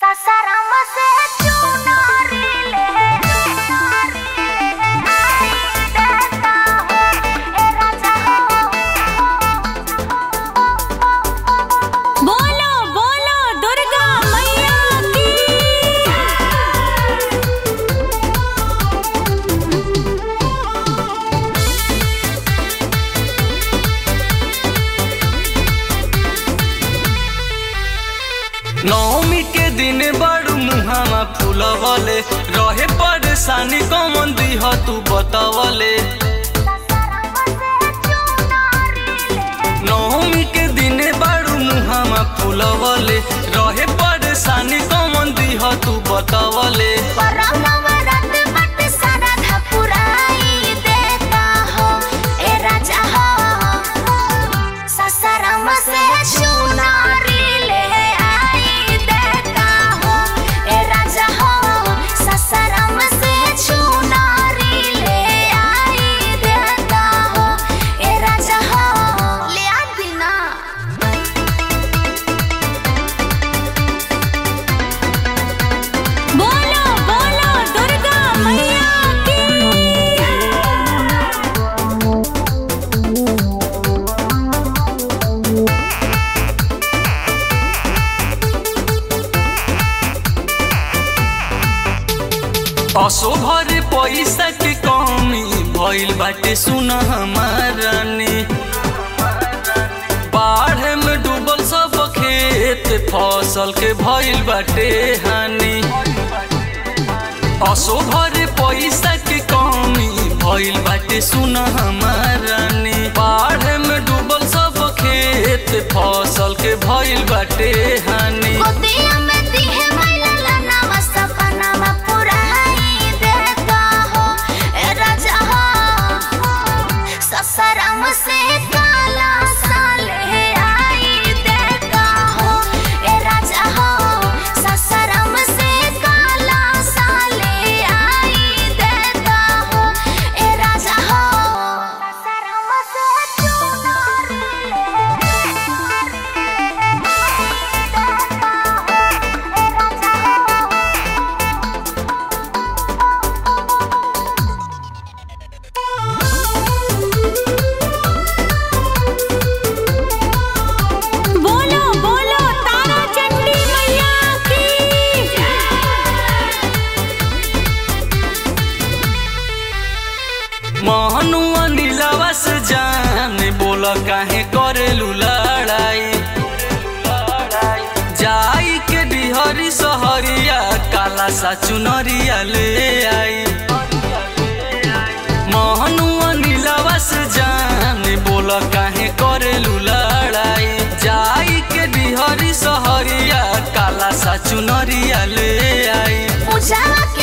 सासाराम से चुनरी ले देता हो ए राजा हो। बोलो बोलो दुर्गा मैया की। नवमी के दिन बड़ू मुहामा फूलवले रहे परेशानी कौन दीह तू बतावले। नवमी के दिन बड़ू मुहामा फूलवले रहे परेशानी कौन दीह तू बतावले। सासाराम से चुनरी ले देता हो ए राजा हो। सासाराम से चुनरी ले देता हो ए राजा हो। ले आ दीना। बोलो बोलो दुर्गा मैया की। असोभर पैसा के कमी भइल बाटे सुन हमारानी। बाढ़ में डूबल सब खेत फसल के भइल बाटे हानि। असोभर पैसा के कमी भइल बाटे सुन हमारानी। बाढ़ में डूबल सब खेत फसल के भइल बाटे हानि। गोदिया में दिहे मैला लनावा सपनावा पुराई देता हो ए राजा हो। सासाराम से काला साले आई देता हो ए राजा हो। सासाराम से काला साले आई देता हो ए राजा हो। सासाराम से चुनरी बोलो बोलो तारा चंडी मैया की। महनुआ नीलावा से जान बोल काहे करेलू लड़ाई। जाई के डिहरी सहरिया काला सा चुनरिया ले आई। महनुआ नीलावा से जान बोल काहे करेलू लड़ाई। जाई के डिहरी सहरिया काला सा चुनरिया ले आई। पूजा के